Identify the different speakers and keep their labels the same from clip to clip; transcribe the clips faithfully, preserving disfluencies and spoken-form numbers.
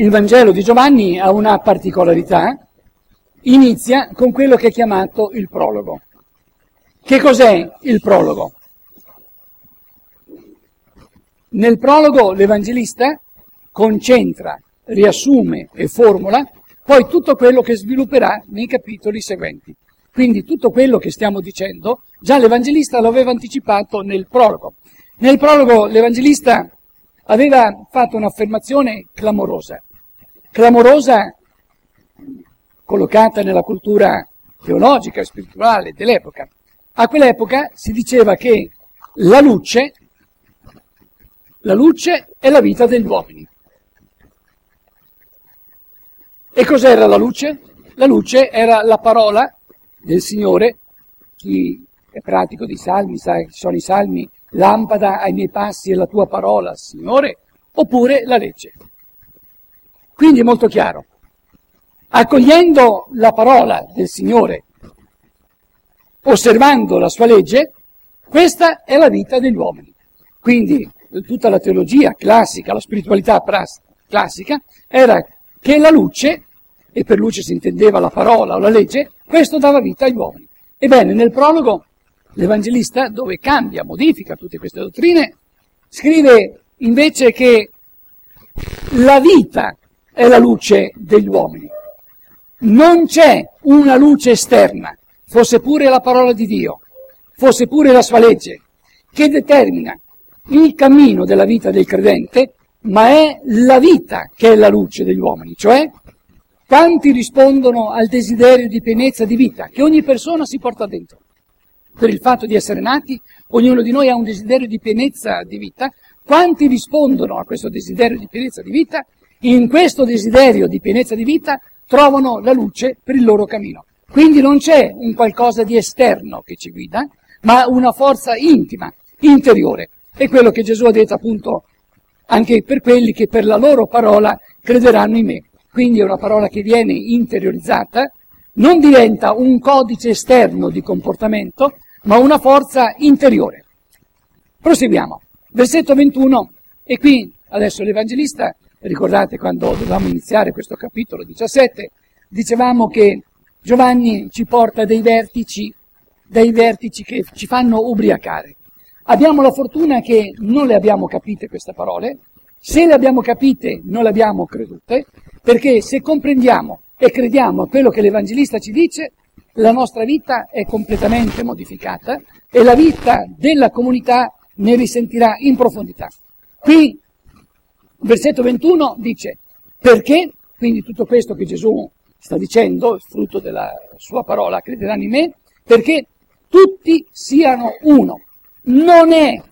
Speaker 1: il Vangelo di Giovanni ha una particolarità, inizia con quello che è chiamato il prologo. Che cos'è il prologo? Nel prologo l'Evangelista concentra, riassume e formula poi tutto quello che svilupperà nei capitoli seguenti. Quindi tutto quello che stiamo dicendo, già l'Evangelista lo aveva anticipato nel prologo. Nel prologo l'Evangelista aveva fatto un'affermazione clamorosa, clamorosa collocata nella cultura teologica e spirituale dell'epoca. A quell'epoca si diceva che la luce, la luce è la vita degli uomini. E cos'era la luce? La luce era la parola del Signore. Chi è pratico dei salmi sa che sono i salmi: lampada ai miei passi e la tua parola, Signore, oppure la legge. Quindi è molto chiaro. Accogliendo la parola del Signore, osservando la sua legge, questa è la vita degli uomini. Quindi tutta la teologia classica, la spiritualità pras- classica, era che la luce, e per luce si intendeva la parola o la legge, questo dava vita agli uomini. Ebbene, nel prologo l'Evangelista, dove cambia, modifica tutte queste dottrine, scrive invece che la vita è la luce degli uomini. Non c'è una luce esterna, fosse pure la parola di Dio, fosse pure la sua legge, che determina il cammino della vita del credente, ma è la vita che è la luce degli uomini, cioè quanti rispondono al desiderio di pienezza di vita che ogni persona si porta dentro. Per il fatto di essere nati, ognuno di noi ha un desiderio di pienezza di vita. Quanti rispondono a questo desiderio di pienezza di vita, in questo desiderio di pienezza di vita trovano la luce per il loro cammino. Quindi non c'è un qualcosa di esterno che ci guida, ma una forza intima, interiore. È quello che Gesù ha detto appunto anche per quelli che per la loro parola crederanno in me. Quindi è una parola che viene interiorizzata, non diventa un codice esterno di comportamento, ma una forza interiore. Proseguiamo. Versetto ventuno, e qui adesso l'Evangelista, ricordate quando dovevamo iniziare questo capitolo diciassette, dicevamo che Giovanni ci porta dei vertici, dei vertici che ci fanno ubriacare. Abbiamo la fortuna che non le abbiamo capite queste parole, se le abbiamo capite non le abbiamo credute, perché se comprendiamo e crediamo a quello che l'Evangelista ci dice, la nostra vita è completamente modificata e la vita della comunità ne risentirà in profondità. Qui, versetto ventuno dice, perché, quindi tutto questo che Gesù sta dicendo, il frutto della sua parola, crederanno in me, perché tutti siano uno. Non è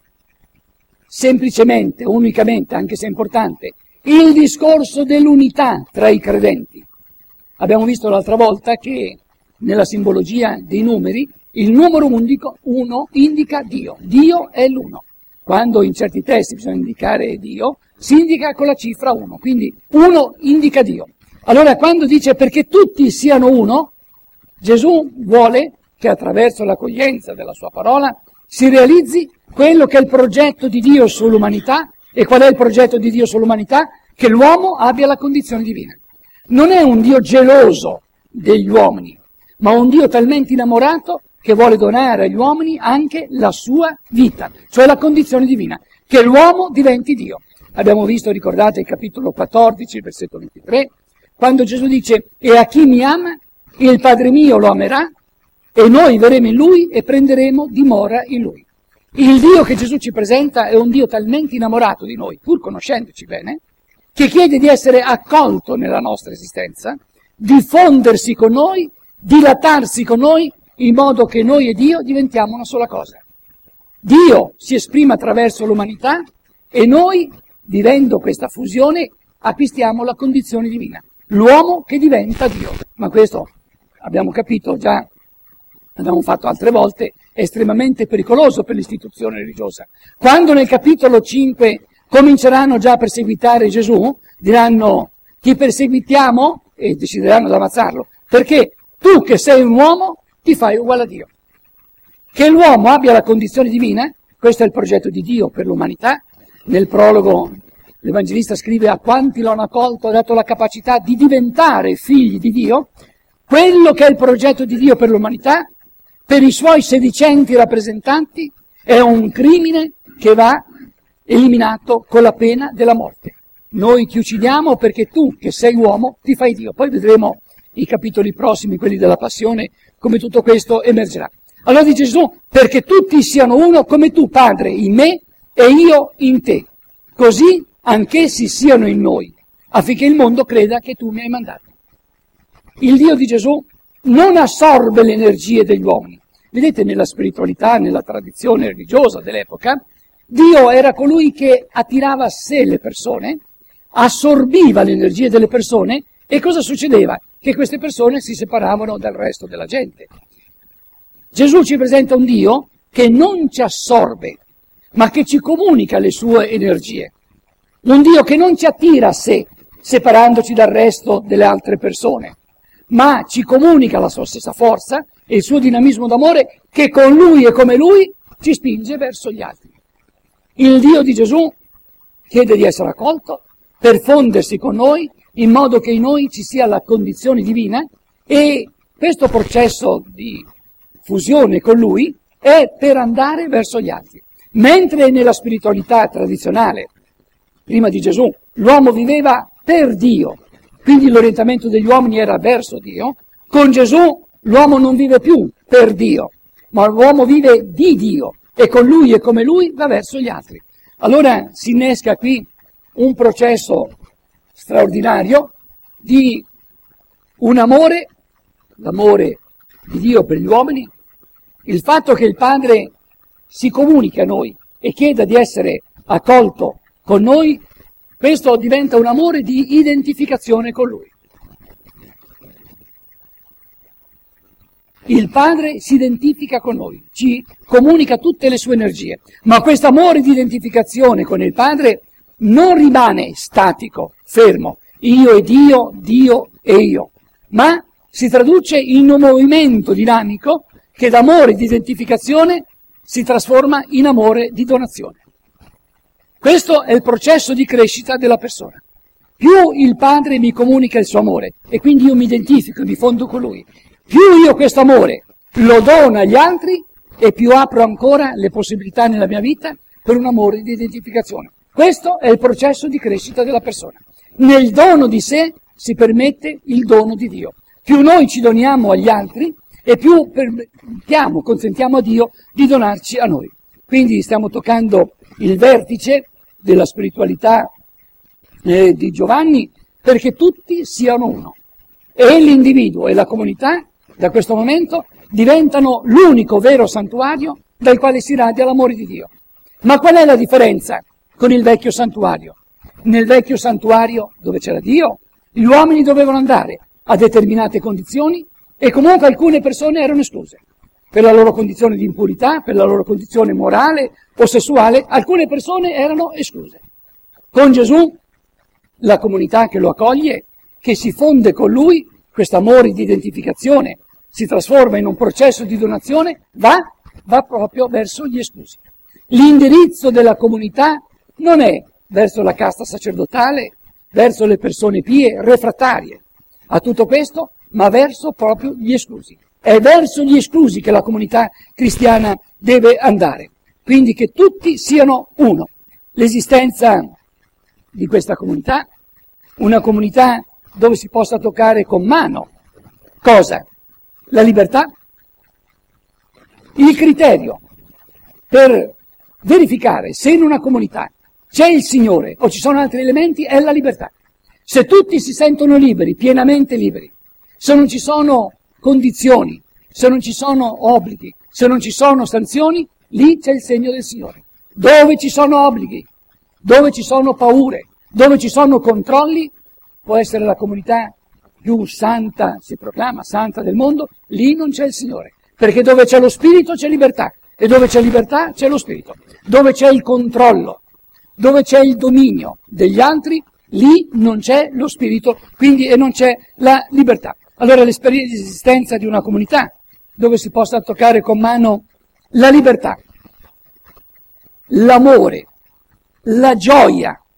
Speaker 1: semplicemente, unicamente, anche se è importante, il discorso dell'unità tra i credenti. Abbiamo visto l'altra volta che nella simbologia dei numeri il numero unico, uno, indica Dio. Dio è l'uno. Quando in certi testi bisogna indicare Dio, si indica con la cifra uno. Quindi uno indica Dio. Allora quando dice perché tutti siano uno, Gesù vuole che attraverso l'accoglienza della sua parola si realizzi quello che è il progetto di Dio sull'umanità. E qual è il progetto di Dio sull'umanità? Che l'uomo abbia la condizione divina. Non è un Dio geloso degli uomini, ma un Dio talmente innamorato che vuole donare agli uomini anche la sua vita, cioè la condizione divina, che l'uomo diventi Dio. Abbiamo visto, ricordate, il capitolo quattordici, il versetto ventitré, quando Gesù dice: e a chi mi ama, il Padre mio lo amerà, e noi verremo in Lui e prenderemo dimora in Lui. Il Dio che Gesù ci presenta è un Dio talmente innamorato di noi, pur conoscendoci bene, che chiede di essere accolto nella nostra esistenza, di fondersi con noi, dilatarsi con noi, in modo che noi e Dio diventiamo una sola cosa. Dio si esprime attraverso l'umanità e noi, vivendo questa fusione, acquistiamo la condizione divina. L'uomo che diventa Dio. Ma questo, abbiamo capito già, abbiamo fatto altre volte, è estremamente pericoloso per l'istituzione religiosa. Quando nel capitolo cinque cominceranno già a perseguitare Gesù, diranno: ti perseguitiamo, e decideranno di ammazzarlo, perché tu che sei un uomo ti fai uguale a Dio. Che l'uomo abbia la condizione divina, questo è il progetto di Dio per l'umanità. Nel prologo l'Evangelista scrive a quanti lo hanno accolto ha dato la capacità di diventare figli di Dio, quello che è il progetto di Dio per l'umanità, per i suoi sedicenti rappresentanti, è un crimine che va eliminato con la pena della morte. Noi ti uccidiamo perché tu, che sei uomo, ti fai Dio. Poi vedremo i capitoli prossimi, quelli della Passione, come tutto questo emergerà. Allora dice Gesù, perché tutti siano uno come tu, Padre, in me e io in te. Così anch'essi siano in noi, affinché il mondo creda che tu mi hai mandato. Il Dio di Gesù non assorbe le energie degli uomini. Vedete, nella spiritualità, nella tradizione religiosa dell'epoca, Dio era colui che attirava a sé le persone, assorbiva le energie delle persone, e cosa succedeva? Che queste persone si separavano dal resto della gente. Gesù ci presenta un Dio che non ci assorbe, ma che ci comunica le sue energie. Un Dio che non ci attira a sé, separandoci dal resto delle altre persone, ma ci comunica la sua stessa forza e il suo dinamismo d'amore che con Lui e come Lui ci spinge verso gli altri. Il Dio di Gesù chiede di essere accolto per fondersi con noi in modo che in noi ci sia la condizione divina, e questo processo di fusione con Lui è per andare verso gli altri. Mentre nella spiritualità tradizionale, prima di Gesù, l'uomo viveva per Dio, quindi l'orientamento degli uomini era verso Dio, con Gesù l'uomo non vive più per Dio, ma l'uomo vive di Dio e con Lui e come Lui va verso gli altri. Allora si innesca qui un processo straordinario di un amore, l'amore di Dio per gli uomini, il fatto che il Padre si comunica a noi e chieda di essere accolto con noi, questo diventa un amore di identificazione con Lui. Il Padre si identifica con noi, ci comunica tutte le sue energie, ma questo amore di identificazione con il Padre non rimane statico, fermo, io e Dio, Dio e io, ma si traduce in un movimento dinamico che da amore di identificazione si trasforma in amore di donazione. Questo è il processo di crescita della persona. Più il Padre mi comunica il suo amore e quindi io mi identifico, mi fondo con Lui, più io questo amore lo dono agli altri e più apro ancora le possibilità nella mia vita per un amore di identificazione. Questo è il processo di crescita della persona. Nel dono di sé si permette il dono di Dio. Più noi ci doniamo agli altri e più permettiamo, consentiamo a Dio di donarci a noi. Quindi stiamo toccando il vertice della spiritualità eh, di Giovanni, perché tutti siano uno. E l'individuo e la comunità, da questo momento, diventano l'unico vero santuario dal quale si radia l'amore di Dio. Ma qual è la differenza con il vecchio santuario? Nel vecchio santuario, dove c'era Dio, gli uomini dovevano andare a determinate condizioni e comunque alcune persone erano escluse. Per la loro condizione di impurità, per la loro condizione morale o sessuale, alcune persone erano escluse. Con Gesù, la comunità che lo accoglie, che si fonde con Lui, questo amore di identificazione si trasforma in un processo di donazione, va, va proprio verso gli esclusi. L'indirizzo della comunità non è verso la casta sacerdotale, verso le persone pie, refrattarie a tutto questo, ma verso proprio gli esclusi. È verso gli esclusi che la comunità cristiana deve andare, quindi che tutti siano uno. L'esistenza di questa comunità, una comunità dove si possa toccare con mano cosa? La libertà. Il criterio per verificare se in una comunità c'è il Signore o ci sono altri elementi è la libertà. Se tutti si sentono liberi, pienamente liberi, se non ci sono condizioni, se non ci sono obblighi, se non ci sono sanzioni, lì c'è il segno del Signore. Dove ci sono obblighi, dove ci sono paure, dove ci sono controlli, può essere la comunità più santa, si proclama santa del mondo, lì non c'è il Signore. Perché dove c'è lo Spirito c'è libertà, e dove c'è libertà c'è lo Spirito. Dove c'è il controllo, dove c'è il dominio degli altri, lì non c'è lo Spirito, quindi e non c'è la libertà. Allora l'esistenza di una comunità dove si possa toccare con mano la libertà, l'amore, la gioia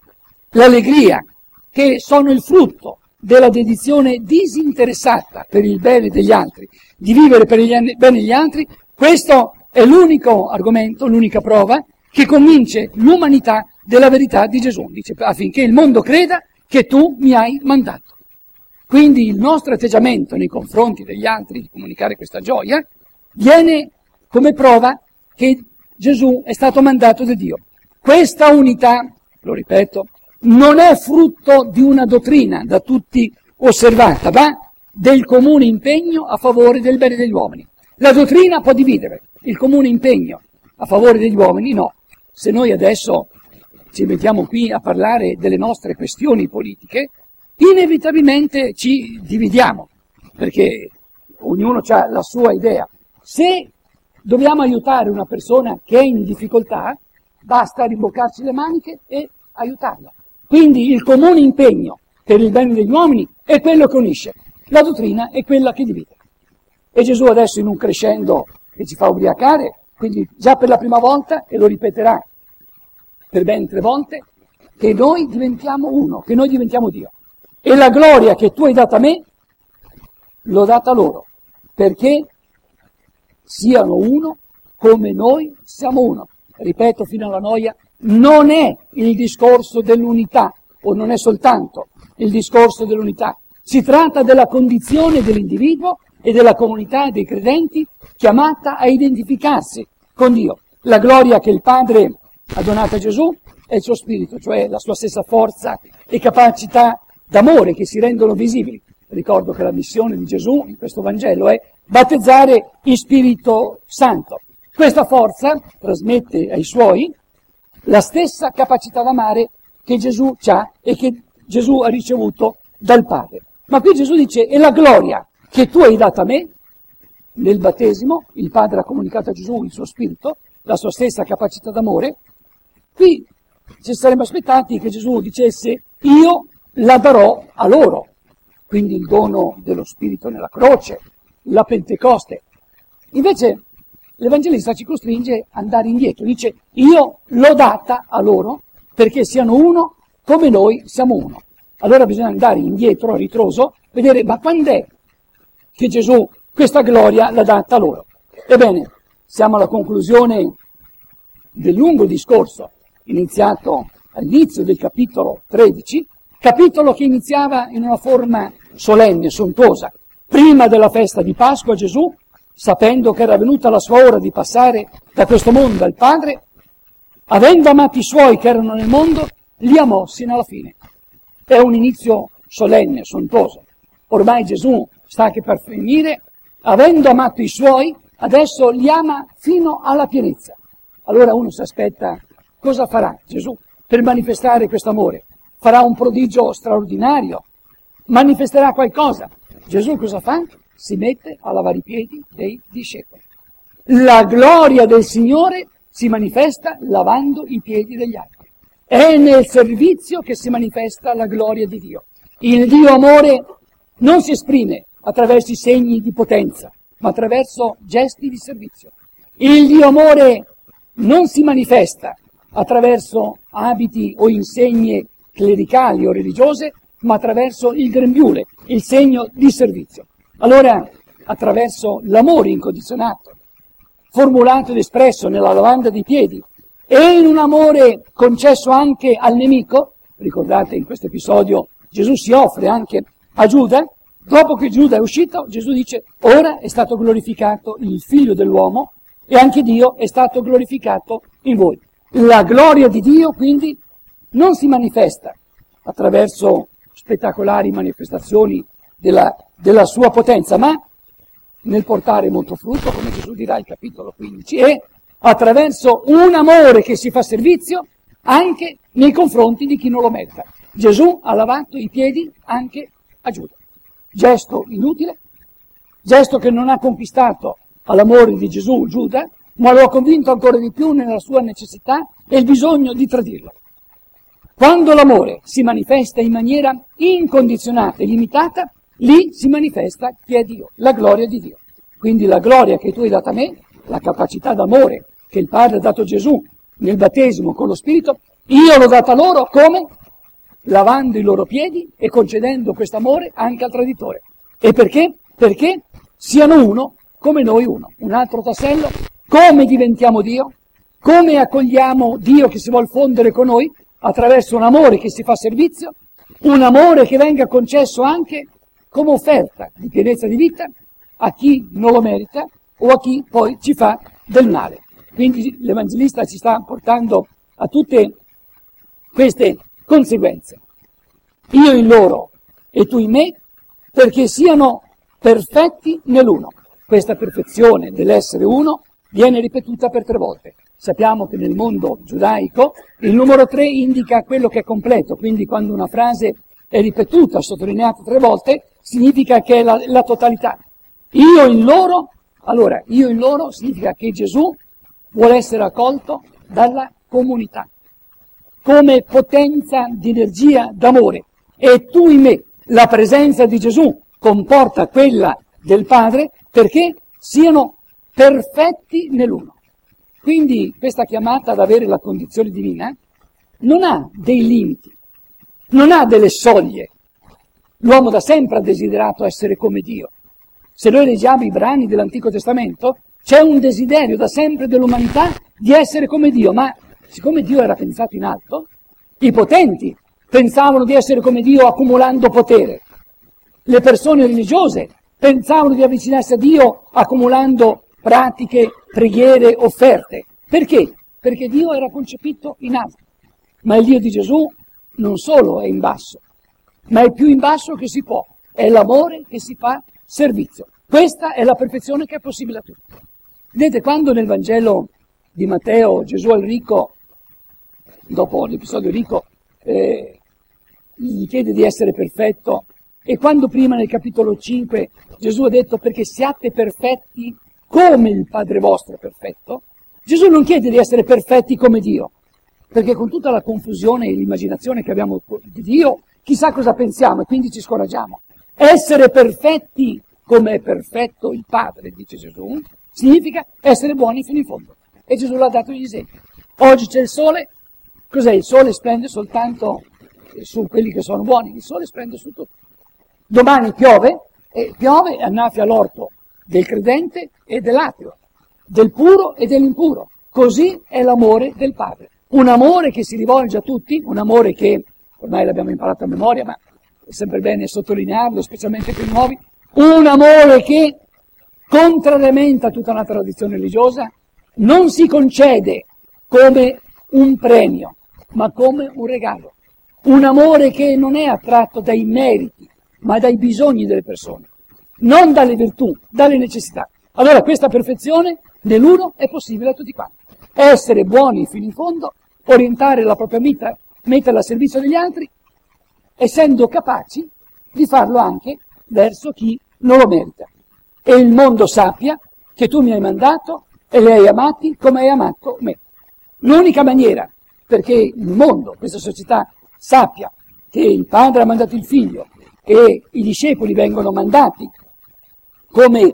Speaker 1: l'allegria, che sono il frutto della dedizione disinteressata per il bene degli altri, di vivere per il bene degli altri, questo è l'unico argomento, l'unica prova che convince l'umanità della verità di Gesù. Dice, affinché il mondo creda che tu mi hai mandato. Quindi il nostro atteggiamento nei confronti degli altri, di comunicare questa gioia, viene come prova che Gesù è stato mandato da Dio. Questa unità, lo ripeto, non è frutto di una dottrina da tutti osservata, ma del comune impegno a favore del bene degli uomini. La dottrina può dividere, il comune impegno a favore degli uomini no. Se noi adesso ci mettiamo qui a parlare delle nostre questioni politiche, inevitabilmente ci dividiamo, perché ognuno ha la sua idea. Se dobbiamo aiutare una persona che è in difficoltà, basta rimboccarci le maniche e aiutarla. Quindi il comune impegno per il bene degli uomini è quello che unisce, la dottrina è quella che divide. E Gesù adesso in un crescendo che ci fa ubriacare, quindi già per la prima volta, e lo ripeterà per ben tre volte, che noi diventiamo uno, che noi diventiamo Dio. E la gloria che tu hai data a me, l'ho data loro, perché siano uno come noi siamo uno. Ripeto fino alla noia, non è il discorso dell'unità, o non è soltanto il discorso dell'unità. Si tratta della condizione dell'individuo e della comunità dei credenti chiamata a identificarsi con Dio. La gloria che il Padre ha donato a Gesù è il suo spirito, cioè la sua stessa forza e capacità d'amore che si rendono visibili. Ricordo che la missione di Gesù in questo Vangelo è battezzare in Spirito Santo. Questa forza trasmette ai suoi la stessa capacità d'amare che Gesù ha e che Gesù ha ricevuto dal Padre. Ma qui Gesù dice, e la gloria che tu hai data a me, nel battesimo, il Padre ha comunicato a Gesù il suo spirito, la sua stessa capacità d'amore. Qui ci saremmo aspettati che Gesù dicesse, io la darò a loro. Quindi il dono dello Spirito nella croce, la Pentecoste. Invece l'Evangelista ci costringe ad andare indietro, dice io l'ho data a loro perché siano uno come noi siamo uno. Allora bisogna andare indietro, a ritroso, vedere ma quando è che Gesù questa gloria l'ha data a loro? Ebbene, siamo alla conclusione del lungo discorso iniziato all'inizio del capitolo tredici, capitolo che iniziava in una forma solenne, sontuosa. Prima della festa di Pasqua Gesù, sapendo che era venuta la sua ora di passare da questo mondo al Padre, avendo amato i suoi che erano nel mondo, li amò sino alla fine. È un inizio solenne, sontuoso. Ormai Gesù sta che per finire, avendo amato i suoi, adesso li ama fino alla pienezza. Allora uno si aspetta, cosa farà Gesù per manifestare questo amore? Farà un prodigio straordinario? Manifesterà qualcosa? Gesù cosa fa? Si mette a lavare i piedi dei discepoli. La gloria del Signore si manifesta lavando i piedi degli altri. È nel servizio che si manifesta la gloria di Dio. Il Dio amore non si esprime attraverso i segni di potenza, ma attraverso gesti di servizio. Il Dio amore non si manifesta attraverso abiti o insegne clericali o religiose, ma attraverso il grembiule, il segno di servizio. Allora, attraverso l'amore incondizionato, formulato ed espresso nella lavanda dei piedi, e in un amore concesso anche al nemico, ricordate in questo episodio Gesù si offre anche a Giuda, dopo che Giuda è uscito, Gesù dice, ora è stato glorificato il Figlio dell'uomo e anche Dio è stato glorificato in voi. La gloria di Dio quindi non si manifesta attraverso spettacolari manifestazioni della, della sua potenza, ma nel portare molto frutto, come Gesù dirà al capitolo quindici, e attraverso un amore che si fa servizio anche nei confronti di chi non lo merita. Gesù ha lavato i piedi anche a Giuda. Gesto inutile, gesto che non ha conquistato all'amore di Gesù Giuda, ma lo ha convinto ancora di più nella sua necessità e il bisogno di tradirlo. Quando l'amore si manifesta in maniera incondizionata e limitata, lì si manifesta chi è Dio, la gloria di Dio. Quindi la gloria che tu hai data a me, la capacità d'amore che il Padre ha dato a Gesù nel battesimo con lo Spirito, io l'ho data loro come? lavando i loro piedi e concedendo questo amore anche al traditore. E perché? Perché siano uno come noi uno. Un altro tassello, come diventiamo Dio? Come accogliamo Dio che si vuol fondere con noi? Attraverso un amore che si fa servizio, un amore che venga concesso anche come offerta di pienezza di vita a chi non lo merita o a chi poi ci fa del male. Quindi l'Evangelista ci sta portando a tutte queste conseguenze. Io in loro e tu in me, perché siano perfetti nell'uno. Questa perfezione dell'essere uno viene ripetuta per tre volte. Sappiamo che nel mondo giudaico il numero tre indica quello che è completo, quindi quando una frase è ripetuta, sottolineata tre volte, significa che è la, la totalità. Io in loro, allora, io in loro significa che Gesù vuole essere accolto dalla comunità, come potenza di energia d'amore. E tu in me, la presenza di Gesù comporta quella del Padre perché siano perfetti nell'uno. Quindi questa chiamata ad avere la condizione divina non ha dei limiti, non ha delle soglie. L'uomo da sempre ha desiderato essere come Dio. Se noi leggiamo i brani dell'Antico Testamento, c'è un desiderio da sempre dell'umanità di essere come Dio, ma siccome Dio era pensato in alto, i potenti pensavano di essere come Dio accumulando potere. Le persone religiose pensavano di avvicinarsi a Dio accumulando pratiche, preghiere, offerte. Perché? Perché Dio era concepito in alto. Ma il Dio di Gesù non solo è in basso, ma è più in basso che si può. È l'amore che si fa servizio. Questa è la perfezione che è possibile a tutti. Vedete, quando nel Vangelo di Matteo Gesù al ricco, dopo l'episodio ricco, eh, gli chiede di essere perfetto, e quando prima nel capitolo cinque Gesù ha detto perché siate perfetti come il Padre vostro è perfetto, Gesù non chiede di essere perfetti come Dio, perché con tutta la confusione e l'immaginazione che abbiamo di Dio, chissà cosa pensiamo e quindi ci scoraggiamo. Essere perfetti come è perfetto il Padre, dice Gesù, significa essere buoni fino in fondo. E Gesù l'ha dato gli esempi. Oggi c'è il sole, cos'è? Il sole splende soltanto su quelli che sono buoni, il sole splende su tutti. Domani piove, e piove e annaffia l'orto del credente e dell'ateo, del puro e dell'impuro. Così è l'amore del Padre. Un amore che si rivolge a tutti, un amore che ormai l'abbiamo imparato a memoria, ma è sempre bene sottolinearlo, specialmente per i nuovi, un amore che, contrariamente a tutta una tradizione religiosa, non si concede come un premio, ma come un regalo. Un amore che non è attratto dai meriti, ma dai bisogni delle persone, non dalle virtù, dalle necessità. Allora questa perfezione nell'uno è possibile a tutti quanti. Essere buoni fino in fondo, orientare la propria vita, metterla al servizio degli altri, essendo capaci di farlo anche verso chi non lo merita. E il mondo sappia che tu mi hai mandato e li hai amati come hai amato me. L'unica maniera perché il mondo, questa società, sappia che il Padre ha mandato il Figlio e i discepoli vengono mandati come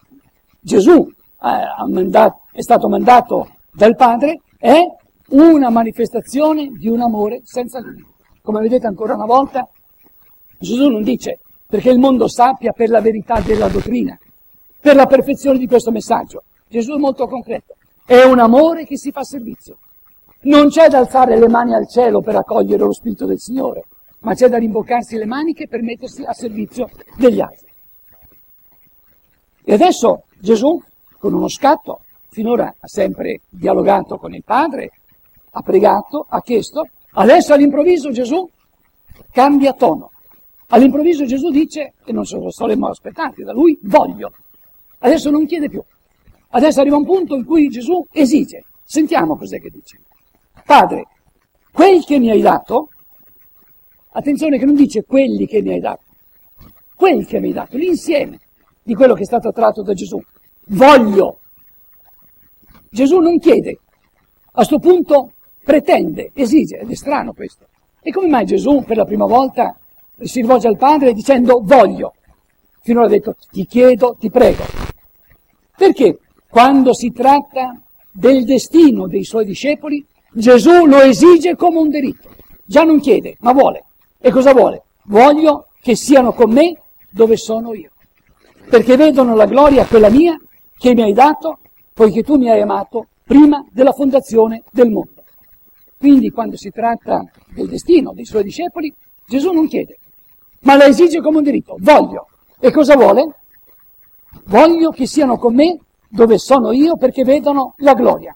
Speaker 1: Gesù ha mandato, è stato mandato dal Padre, è una manifestazione di un amore senza limiti. Come vedete ancora una volta, Gesù non dice perché il mondo sappia per la verità della dottrina, per la perfezione di questo messaggio. Gesù è molto concreto. È un amore che si fa servizio. Non c'è da alzare le mani al cielo per accogliere lo Spirito del Signore, ma c'è da rimboccarsi le maniche per mettersi a servizio degli altri. E adesso Gesù, con uno scatto, finora ha sempre dialogato con il Padre, ha pregato, ha chiesto, adesso all'improvviso Gesù cambia tono. All'improvviso Gesù dice, e non ce lo saremmo aspettati da lui, voglio. Adesso non chiede più. Adesso arriva un punto in cui Gesù esige. Sentiamo cos'è che dice. Padre, quel che mi hai dato, attenzione che non dice quelli che mi hai dato, quel che mi hai dato, l'insieme di quello che è stato tratto da Gesù. Voglio. Gesù non chiede, a sto punto pretende, esige, ed è strano questo. E come mai Gesù per la prima volta si rivolge al Padre dicendo voglio? Finora ha detto ti chiedo, ti prego. Perché quando si tratta del destino dei suoi discepoli, Gesù lo esige come un diritto. Già non chiede, ma vuole. E cosa vuole? Voglio che siano con me dove sono io, perché vedono la gloria, quella mia, che mi hai dato, poiché tu mi hai amato prima della fondazione del mondo. Quindi quando si tratta del destino dei suoi discepoli, Gesù non chiede, ma la esige come un diritto. Voglio. E cosa vuole? Voglio che siano con me dove sono io, perché vedono la gloria.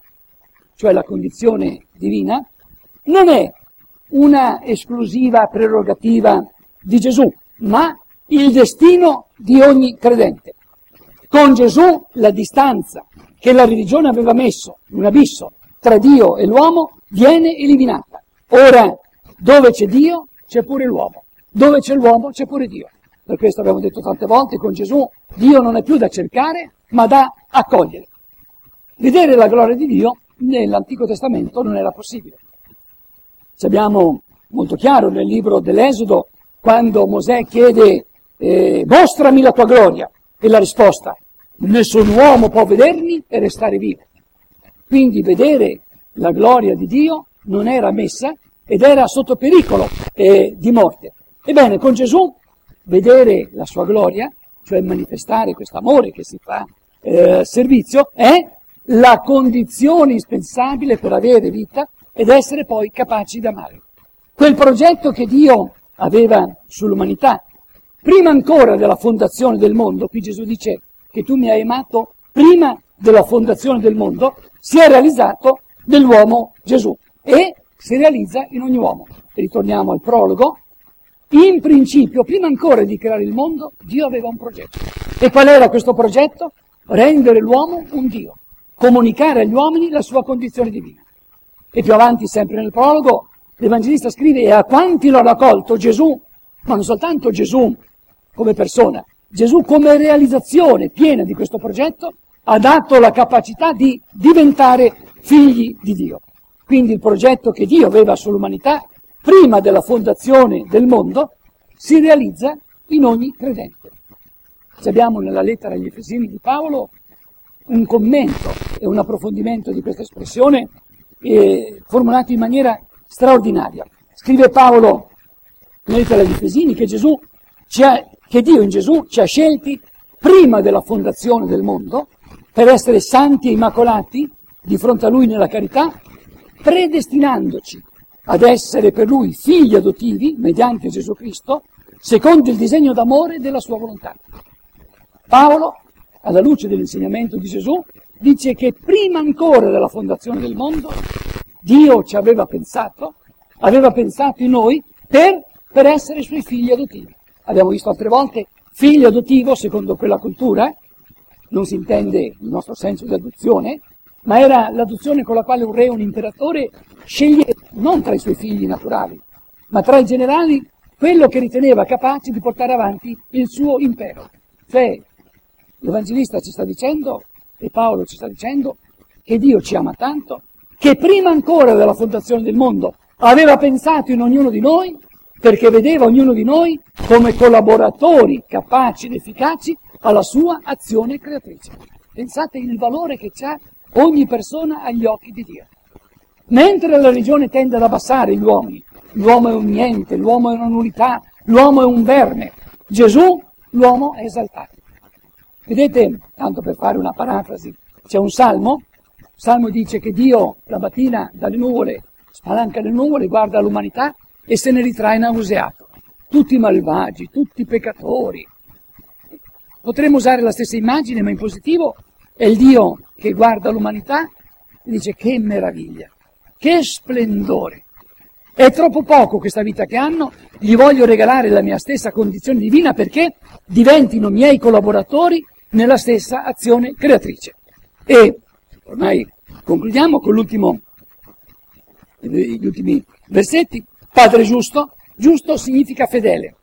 Speaker 1: Cioè la condizione divina non è una esclusiva prerogativa di Gesù, ma il destino di ogni credente. Con Gesù la distanza che la religione aveva messo, un abisso tra Dio e l'uomo, viene eliminata. Ora, dove c'è Dio, c'è pure l'uomo. Dove c'è l'uomo, c'è pure Dio. Per questo abbiamo detto tante volte, con Gesù Dio non è più da cercare, ma da accogliere. Vedere la gloria di Dio nell'Antico Testamento non era possibile. Ci abbiamo molto chiaro nel libro dell'Esodo, quando Mosè chiede eh, mostrami la tua gloria, e la risposta, nessun uomo può vedermi e restare vivo. Quindi vedere la gloria di Dio non era messa ed era sotto pericolo eh, di morte. Ebbene, con Gesù vedere la sua gloria, cioè manifestare questo amore che si fa eh, servizio, è la condizione indispensabile per avere vita ed essere poi capaci di amare. Quel progetto che Dio aveva sull'umanità, prima ancora della fondazione del mondo, qui Gesù dice che tu mi hai amato prima della fondazione del mondo, si è realizzato nell'uomo Gesù e si realizza in ogni uomo. Ritorniamo al prologo. In principio, prima ancora di creare il mondo, Dio aveva un progetto. E qual era questo progetto? Rendere l'uomo un Dio, comunicare agli uomini la sua condizione divina. E più avanti, sempre nel prologo, l'Evangelista scrive: e a quanti l'ho raccolto Gesù, ma non soltanto Gesù come persona, Gesù come realizzazione piena di questo progetto, ha dato la capacità di diventare figli di Dio. Quindi il progetto che Dio aveva sull'umanità, prima della fondazione del mondo, si realizza in ogni credente. Ci abbiamo nella lettera agli Efesini di Paolo un commento e un approfondimento di questa espressione eh, formulato in maniera straordinaria. Scrive Paolo nella lettera agli Efesini che Gesù ci ha, che Dio in Gesù ci ha scelti prima della fondazione del mondo per essere santi e immacolati di fronte a Lui nella carità, predestinandoci ad essere per Lui figli adottivi mediante Gesù Cristo, secondo il disegno d'amore della sua volontà. Paolo, alla luce dell'insegnamento di Gesù, dice che prima ancora della fondazione del mondo Dio ci aveva pensato, aveva pensato in noi per, per essere Suoi figli adottivi. Abbiamo visto altre volte, figlio adottivo, secondo quella cultura, non si intende il nostro senso di adozione, ma era l'adozione con la quale un re o un imperatore sceglieva non tra i suoi figli naturali, ma tra i generali quello che riteneva capace di portare avanti il suo impero. Cioè, l'Evangelista ci sta dicendo, e Paolo ci sta dicendo, che Dio ci ama tanto, che prima ancora della fondazione del mondo aveva pensato in ognuno di noi, perché vedeva ognuno di noi come collaboratori capaci ed efficaci alla sua azione creatrice. Pensate il valore che ha ogni persona agli occhi di Dio. Mentre la religione tende ad abbassare gli uomini, l'uomo è un niente, l'uomo è una nullità, l'uomo è un verme, Gesù, l'uomo è esaltato. Vedete, tanto per fare una parafrasi, c'è un salmo, il salmo dice che Dio la mattina dalle nuvole, spalanca le nuvole, guarda l'umanità e se ne ritrae nauseato. Tutti malvagi, tutti peccatori. Potremmo usare la stessa immagine, ma in positivo, è il Dio che guarda l'umanità e dice che meraviglia, che splendore. È troppo poco questa vita che hanno, gli voglio regalare la mia stessa condizione divina perché diventino miei collaboratori nella stessa azione creatrice. E ormai concludiamo con l'ultimo, gli ultimi versetti. Padre giusto, giusto significa fedele.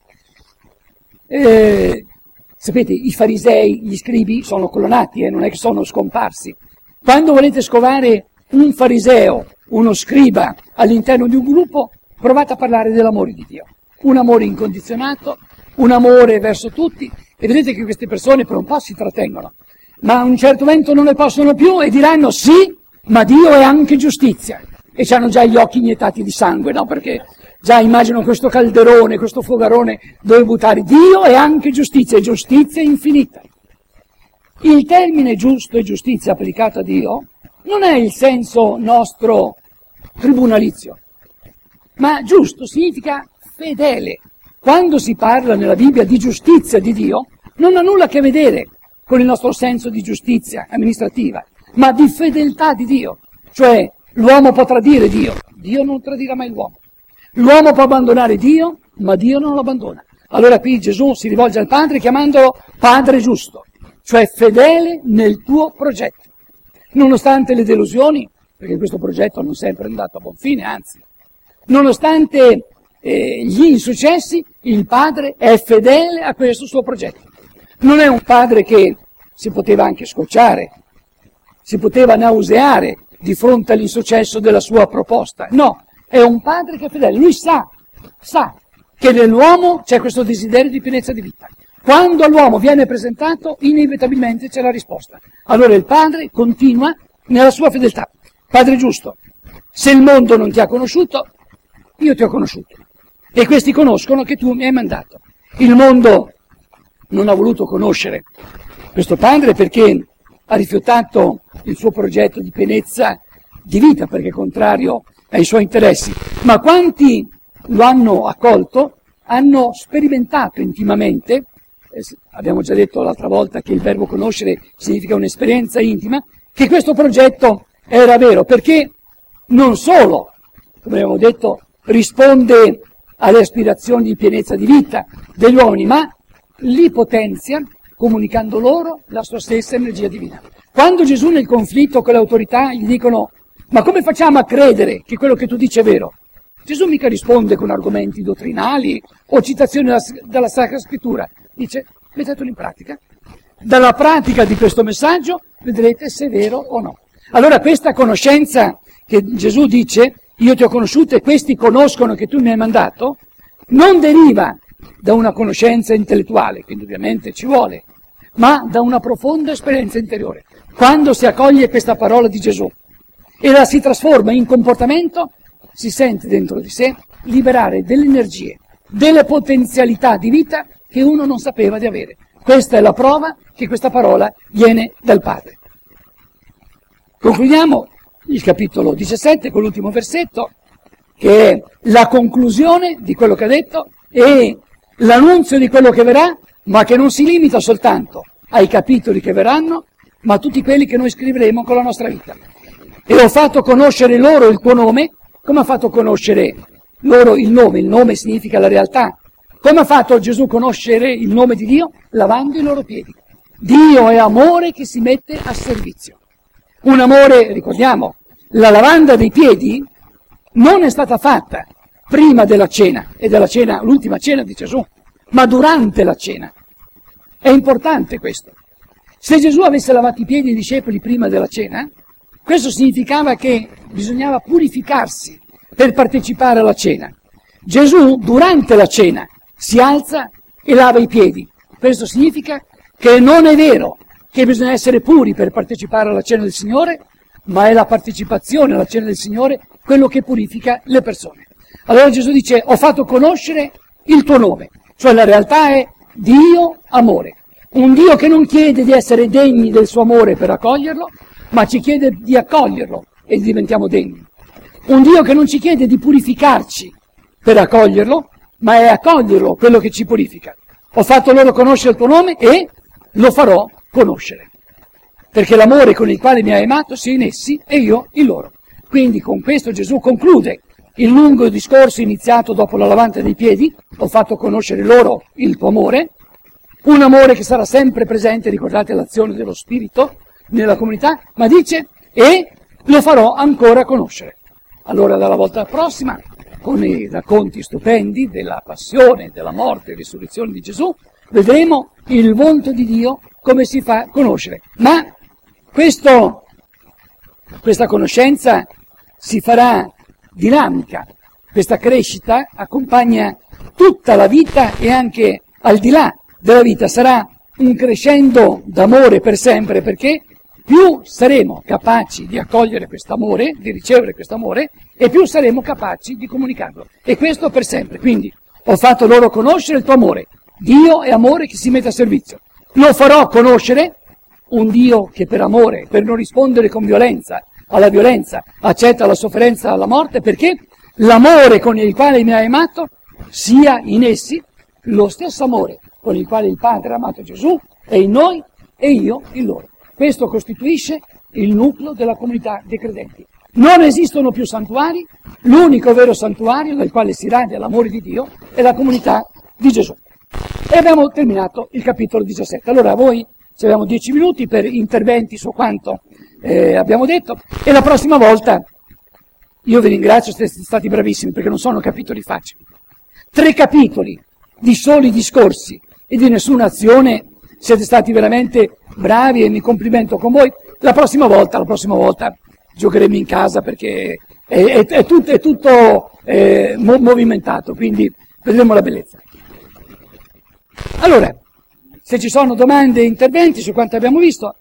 Speaker 1: Eh, sapete, i farisei, gli scribi sono colonnati, eh, non è che sono scomparsi. Quando volete scovare un fariseo, uno scriba all'interno di un gruppo, provate a parlare dell'amore di Dio. Un amore incondizionato, un amore verso tutti, e vedete che queste persone per un po' si trattengono, ma a un certo momento non ne possono più e diranno sì, ma Dio è anche giustizia. E hanno già gli occhi iniettati di sangue, no? Perché già immagino questo calderone, questo fogarone dove buttare. Dio è anche giustizia, e giustizia infinita. Il termine giusto e giustizia applicato a Dio non è il senso nostro tribunalizio, ma giusto significa fedele. Quando si parla nella Bibbia di giustizia di Dio, non ha nulla a che vedere con il nostro senso di giustizia amministrativa, ma di fedeltà di Dio. Cioè, l'uomo può tradire Dio, Dio non tradirà mai l'uomo. L'uomo può abbandonare Dio, ma Dio non lo abbandona. Allora qui Gesù si rivolge al Padre chiamandolo Padre giusto, cioè fedele nel tuo progetto. Nonostante le delusioni, perché questo progetto non sempre è andato a buon fine, anzi, nonostante eh, gli insuccessi, il Padre è fedele a questo suo progetto. Non è un Padre che si poteva anche scocciare, si poteva nauseare di fronte all'insuccesso della sua proposta. No, è un Padre che è fedele. Lui sa, sa che nell'uomo c'è questo desiderio di pienezza di vita. Quando all'uomo viene presentato, inevitabilmente c'è la risposta. Allora il Padre continua nella sua fedeltà. Padre giusto, se il mondo non ti ha conosciuto, io ti ho conosciuto. E questi conoscono che tu mi hai mandato. Il mondo non ha voluto conoscere questo Padre perché ha rifiutato il suo progetto di pienezza di vita, perché è contrario ai suoi interessi. Ma quanti lo hanno accolto, hanno sperimentato intimamente, eh, abbiamo già detto l'altra volta che il verbo conoscere significa un'esperienza intima, che questo progetto era vero, perché non solo, come abbiamo detto, risponde alle aspirazioni di pienezza di vita degli uomini, ma li potenzia comunicando loro la sua stessa energia divina. Quando Gesù nel conflitto con le autorità gli dicono ma come facciamo a credere che quello che tu dici è vero? Gesù mica risponde con argomenti dottrinali o citazioni dalla, dalla Sacra Scrittura. Dice, mettetelo in pratica. Dalla pratica di questo messaggio vedrete se è vero o no. Allora questa conoscenza che Gesù dice, io ti ho conosciuto e questi conoscono che tu mi hai mandato, non deriva da una conoscenza intellettuale, che indubbiamente ci vuole, ma da una profonda esperienza interiore. Quando si accoglie questa parola di Gesù e la si trasforma in comportamento, si sente dentro di sé liberare delle energie, delle potenzialità di vita che uno non sapeva di avere. Questa è la prova che questa parola viene dal Padre. Concludiamo il capitolo diciassette con l'ultimo versetto, che è la conclusione di quello che ha detto e l'annunzio di quello che verrà, ma che non si limita soltanto ai capitoli che verranno, ma a tutti quelli che noi scriveremo con la nostra vita. E ho fatto conoscere loro il tuo nome. Come ha fatto conoscere loro il nome? Il nome significa la realtà. Come ha fatto Gesù conoscere il nome di Dio? Lavando i loro piedi. Dio è amore che si mette a servizio. Un amore, ricordiamo, la lavanda dei piedi non è stata fatta prima della cena, e della cena, l'ultima cena di Gesù, ma durante la cena. È importante questo. Se Gesù avesse lavato i piedi ai discepoli prima della cena, questo significava che bisognava purificarsi per partecipare alla cena. Gesù, durante la cena, si alza e lava i piedi. Questo significa che non è vero che bisogna essere puri per partecipare alla cena del Signore, ma è la partecipazione alla cena del Signore quello che purifica le persone. Allora Gesù dice, ho fatto conoscere il tuo nome, cioè la realtà è Dio amore. Un Dio che non chiede di essere degni del suo amore per accoglierlo, ma ci chiede di accoglierlo e diventiamo degni. Un Dio che non ci chiede di purificarci per accoglierlo, ma è accoglierlo quello che ci purifica. Ho fatto loro conoscere il tuo nome e lo farò conoscere, perché l'amore con il quale mi hai amato sia in essi e io in loro. Quindi con questo Gesù conclude il lungo discorso iniziato dopo la lavanda dei piedi. Ho fatto conoscere loro il tuo amore, un amore che sarà sempre presente, ricordate l'azione dello Spirito nella comunità, ma dice, e lo farò ancora conoscere. Allora dalla volta prossima, con i racconti stupendi della passione, della morte e risurrezione di Gesù, vedremo il volto di Dio come si fa conoscere. Ma questo, questa conoscenza si farà dinamica, questa crescita accompagna tutta la vita e anche al di là della vita sarà un crescendo d'amore per sempre, perché più saremo capaci di accogliere questo amore, di ricevere questo amore, e più saremo capaci di comunicarlo. E questo per sempre. Quindi ho fatto loro conoscere il tuo amore. Dio è amore che si mette a servizio. Lo farò conoscere un Dio che per amore, per non rispondere con violenza alla violenza, accetta la sofferenza alla morte, perché l'amore con il quale mi hai amato sia in essi lo stesso amore con il quale il Padre ha amato Gesù è in noi e io in loro. Questo costituisce il nucleo della comunità dei credenti. Non esistono più santuari, l'unico vero santuario dal quale si radia l'amore di Dio è la comunità di Gesù. E abbiamo terminato il capitolo diciassette. Allora voi ci abbiamo dieci minuti per interventi su quanto eh, abbiamo detto e la prossima volta io vi ringrazio, siete stati bravissimi perché non sono capitoli facili. Tre capitoli di soli discorsi e di nessuna azione, siete stati veramente bravi e mi complimento con voi. La prossima volta, la prossima volta giocheremo in casa perché è, è, è tutto, è tutto eh, movimentato, quindi vedremo la bellezza. Allora, se ci sono domande e interventi su quanto abbiamo visto,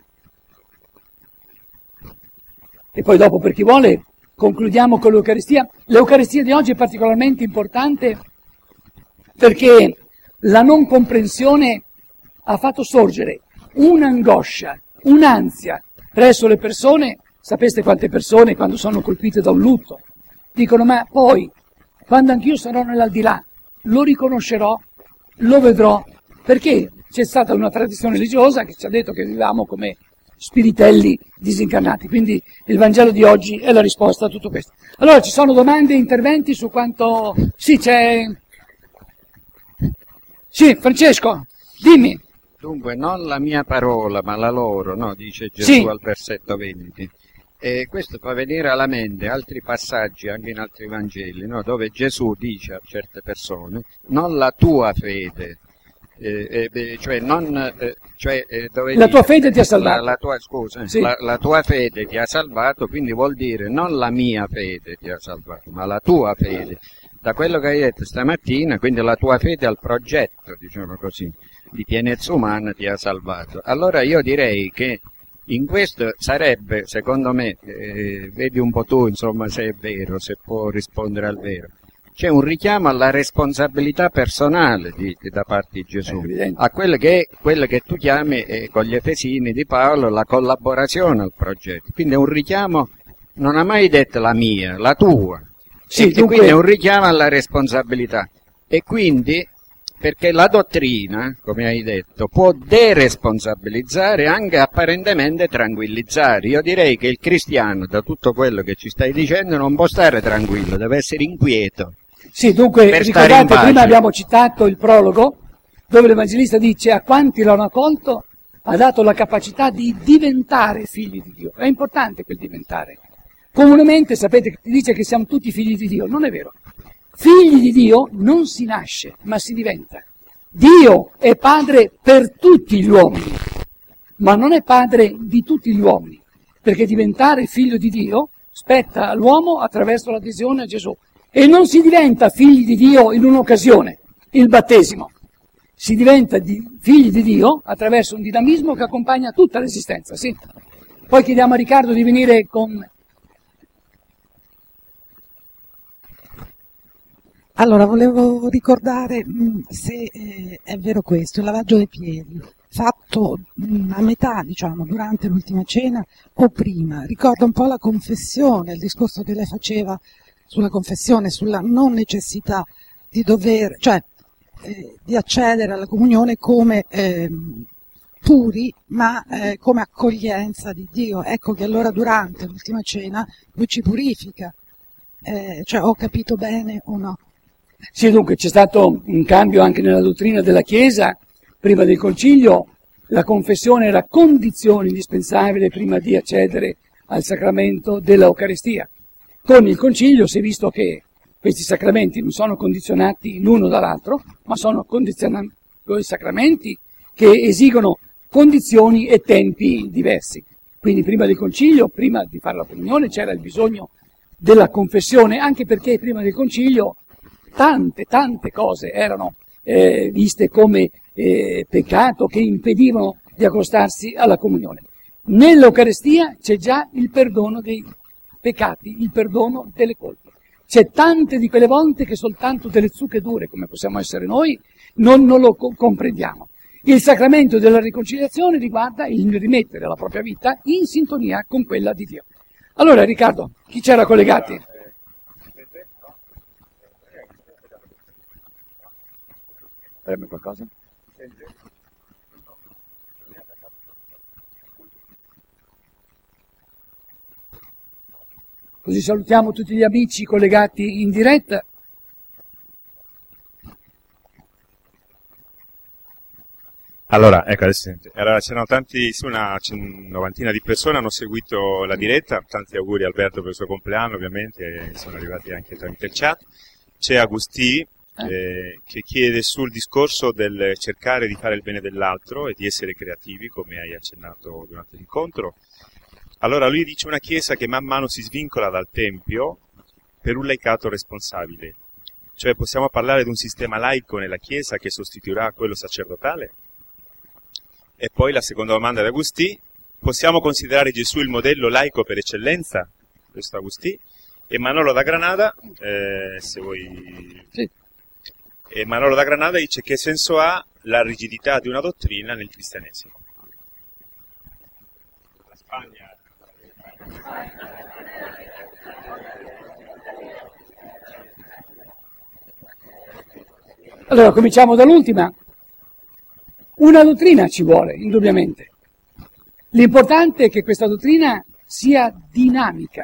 Speaker 1: e poi dopo per chi vuole concludiamo con l'Eucaristia. L'Eucaristia di oggi è particolarmente importante perché la non comprensione ha fatto sorgere un'angoscia, un'ansia presso le persone. Sapeste quante persone quando sono colpite da un lutto dicono ma poi quando anch'io sarò nell'aldilà lo riconoscerò, lo vedrò, perché c'è stata una tradizione religiosa che ci ha detto che viviamo come spiritelli disincarnati. Quindi il Vangelo di oggi è la risposta a tutto questo. Allora ci sono domande e interventi su quanto... Sì, c'è... Sì, Francesco, dimmi.
Speaker 2: Dunque, non la mia parola, ma la loro, no? Dice Gesù sì. Al versetto venti. E questo fa venire alla mente altri passaggi, anche in altri Vangeli, no? Dove Gesù dice a certe persone, non la tua fede, eh, eh, cioè, non, eh, cioè eh, dove
Speaker 1: la
Speaker 2: dice,
Speaker 1: tua fede ti ha salvato.
Speaker 2: La, la tua, scusa,
Speaker 1: sì.
Speaker 2: la, la tua fede ti ha salvato, quindi vuol dire non la mia fede ti ha salvato, ma la tua fede. Da quello che hai detto stamattina, quindi la tua fede al progetto, diciamo così, di pienezza umana ti ha salvato. Allora io direi che in questo sarebbe, secondo me, eh, vedi un po' tu, insomma, se è vero, se può rispondere al vero, c'è un richiamo alla responsabilità personale di, di, da parte di Gesù, a quello che, quello che tu chiami, eh, con gli Efesini di Paolo, la collaborazione al progetto. Quindi è un richiamo, non ha mai detto la mia, la tua. Sì, e dunque... quindi è un richiamo alla responsabilità. E quindi, perché la dottrina, come hai detto, può deresponsabilizzare e anche apparentemente tranquillizzare. Io direi che il cristiano, da tutto quello che ci stai dicendo, non può stare tranquillo, deve essere inquieto.
Speaker 1: Sì, dunque, ricordate, prima abbiamo citato il prologo, dove l'Evangelista dice a quanti l'hanno accolto ha dato la capacità di diventare figli di Dio. È importante quel diventare. Comunemente sapete che si dice che siamo tutti figli di Dio, non è vero. Figli di Dio non si nasce, ma si diventa. Dio è padre per tutti gli uomini, ma non è padre di tutti gli uomini, perché diventare figlio di Dio spetta all'uomo attraverso l'adesione a Gesù. E non si diventa figli di Dio in un'occasione, il battesimo. Si diventa di, figli di Dio attraverso un dinamismo che accompagna tutta l'esistenza, sì. Poi chiediamo a Riccardo di venire con...
Speaker 3: Allora, volevo ricordare se eh, è vero questo, il lavaggio dei piedi, fatto mh, a metà, diciamo, durante l'ultima cena o prima. Ricorda un po' la confessione, il discorso che lei faceva sulla confessione, sulla non necessità di dover, cioè eh, di accedere alla comunione come eh, puri, ma eh, come accoglienza di Dio. Ecco che allora durante l'ultima cena lui ci purifica, eh, cioè ho capito bene o no?
Speaker 1: Sì, dunque c'è stato un cambio anche nella dottrina della Chiesa. Prima del Concilio la confessione era condizione indispensabile prima di accedere al sacramento dell'Eucaristia. Con il Concilio si è visto che questi sacramenti non sono condizionati l'uno dall'altro, ma sono condizionati sacramenti che esigono condizioni e tempi diversi. Quindi prima del Concilio, prima di fare la comunione, c'era il bisogno della confessione, anche perché prima del Concilio tante, tante cose erano eh, viste come eh, peccato che impedivano di accostarsi alla comunione. Nell'Eucaristia c'è già il perdono dei, peccati il perdono delle colpe. C'è tante di quelle volte che soltanto delle zucche dure, come possiamo essere noi, non, non lo co- comprendiamo. Il sacramento della riconciliazione riguarda il rimettere la propria vita in sintonia con quella di Dio. Allora, Riccardo, chi c'era collegati? Avrebbe qualcosa? Così salutiamo tutti gli amici collegati in diretta.
Speaker 4: Allora, ecco, adesso allora, c'erano tanti, sì, una novantina di persone hanno seguito la diretta, tanti auguri a Alberto per il suo compleanno, ovviamente, sono arrivati anche tramite il chat. C'è Agustì eh, che chiede sul discorso del cercare di fare il bene dell'altro e di essere creativi, come hai accennato durante l'incontro. Allora lui dice una chiesa che man mano si svincola dal Tempio per un laicato responsabile. Cioè possiamo parlare di un sistema laico nella chiesa che sostituirà quello sacerdotale? E poi la seconda domanda di Agustì: possiamo considerare Gesù il modello laico per eccellenza? Questo Agustì. E Manolo da Granada, eh, se vuoi...
Speaker 1: Sì.
Speaker 4: E Manolo da Granada dice: che senso ha la rigidità di una dottrina nel cristianesimo? La Spagna...
Speaker 1: Allora, cominciamo dall'ultima. Una dottrina ci vuole, indubbiamente. L'importante è che questa dottrina sia dinamica,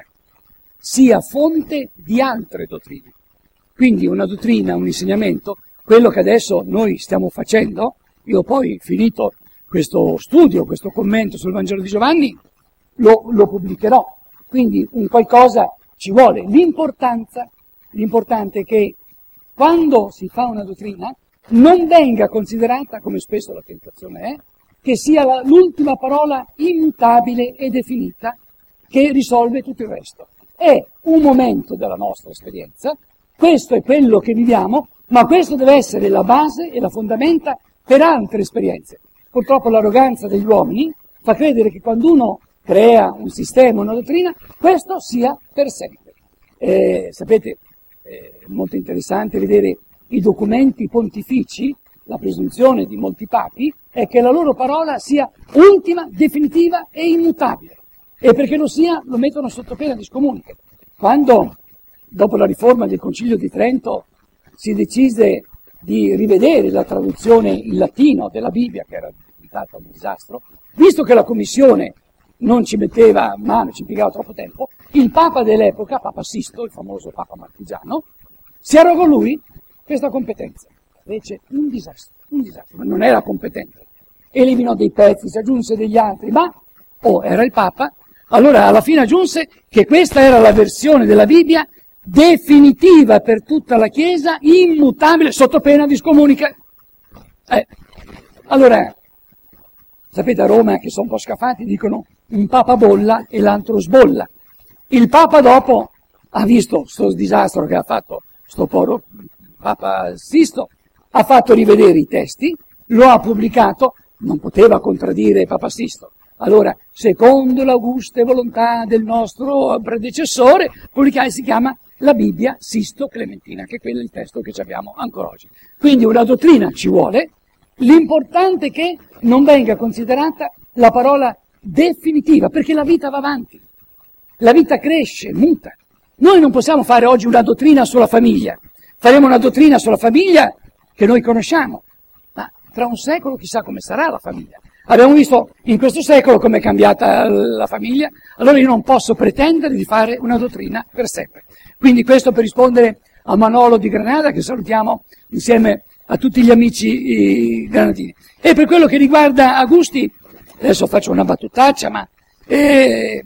Speaker 1: sia fonte di altre dottrine. Quindi una dottrina, un insegnamento, quello che adesso noi stiamo facendo, io poi, finito questo studio, questo commento sul Vangelo di Giovanni, lo, lo pubblicherò. Quindi un qualcosa ci vuole. L'importanza, l'importante è che quando si fa una dottrina non venga considerata, come spesso la tentazione è, che sia la, l'ultima parola immutabile e definita che risolve tutto il resto. È un momento della nostra esperienza, questo è quello che viviamo, ma questo deve essere la base e la fondamenta per altre esperienze. Purtroppo l'arroganza degli uomini fa credere che quando uno crea un sistema, una dottrina, questo sia per sempre. Eh, sapete, è molto interessante vedere i documenti pontifici, la presunzione di molti papi è che la loro parola sia ultima, definitiva e immutabile. E perché lo sia, lo mettono sotto pena di scomunica. Quando, dopo la riforma del Concilio di Trento, si decise di rivedere la traduzione in latino della Bibbia, che era diventata un disastro, visto che la Commissione non ci metteva mano, ci impiegava troppo tempo, il Papa dell'epoca, Papa Sisto, il famoso Papa Marchigiano, si arrogò lui questa competenza. Fece un disastro, un disastro, ma non era competente. Eliminò dei pezzi, si aggiunse degli altri, ma, oh, era il Papa, allora alla fine aggiunse che questa era la versione della Bibbia definitiva per tutta la Chiesa, immutabile, sotto pena di scomunica. Eh, allora, sapete a Roma che sono un po' scafati, dicono un Papa bolla e l'altro sbolla. Il Papa dopo ha visto sto disastro che ha fatto sto povero Papa Sisto, ha fatto rivedere i testi, lo ha pubblicato, non poteva contraddire Papa Sisto. Allora, secondo l'auguste volontà del nostro predecessore, pubblicare si chiama la Bibbia Sisto Clementina, che è quello il testo che abbiamo ancora oggi. Quindi una dottrina ci vuole, l'importante è che non venga considerata la parola definitiva, perché la vita va avanti, la vita cresce, muta. Noi non possiamo fare oggi una dottrina sulla famiglia, faremo una dottrina sulla famiglia che noi conosciamo, ma tra un secolo chissà come sarà la famiglia. Abbiamo visto in questo secolo come è cambiata la famiglia, allora io non posso pretendere di fare una dottrina per sempre. Quindi questo per rispondere a Manolo di Granada, che salutiamo insieme a tutti gli amici eh, granadini. E per quello che riguarda Agusti, adesso faccio una battutaccia, ma eh,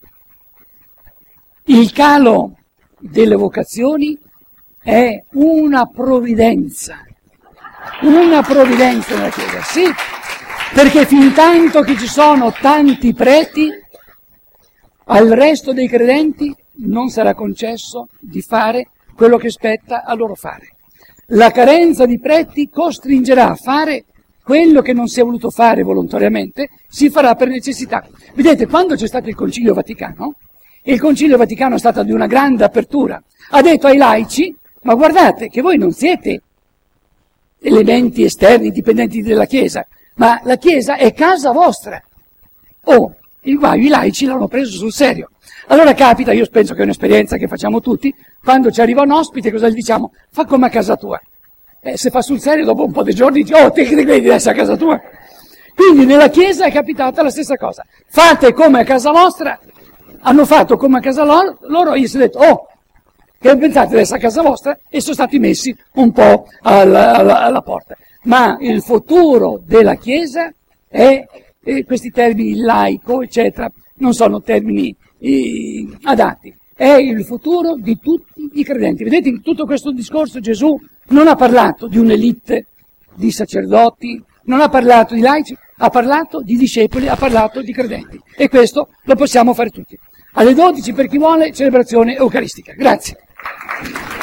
Speaker 1: il calo delle vocazioni è una provvidenza, una provvidenza nella Chiesa, sì, perché fin tanto che ci sono tanti preti, al resto dei credenti non sarà concesso di fare quello che spetta a loro fare. La carenza di preti costringerà a fare quello che non si è voluto fare volontariamente, si farà per necessità. Vedete, quando c'è stato il Concilio Vaticano, il Concilio Vaticano è stato di una grande apertura. Ha detto ai laici, ma guardate che voi non siete elementi esterni dipendenti dalla Chiesa, ma la Chiesa è casa vostra. Oh, il guaio i laici l'hanno preso sul serio. Allora capita, io penso che è un'esperienza che facciamo tutti, quando ci arriva un ospite cosa gli diciamo? Fa come a casa tua. Eh, se fa sul serio dopo un po' di giorni dici, oh, te che credi di essere a casa tua? Quindi nella Chiesa è capitata la stessa cosa. Fate come a casa vostra, hanno fatto come a casa loro, loro gli si è detto, oh, che pensate di essere a casa vostra? E sono stati messi un po' alla, alla, alla porta. Ma il futuro della Chiesa è, eh, questi termini laico, eccetera, non sono termini eh, adatti. È il futuro di tutti i credenti. Vedete, in tutto questo discorso Gesù non ha parlato di un'elite di sacerdoti, non ha parlato di laici, ha parlato di discepoli, ha parlato di credenti. E questo lo possiamo fare tutti. Alle dodici, per chi vuole, celebrazione eucaristica. Grazie.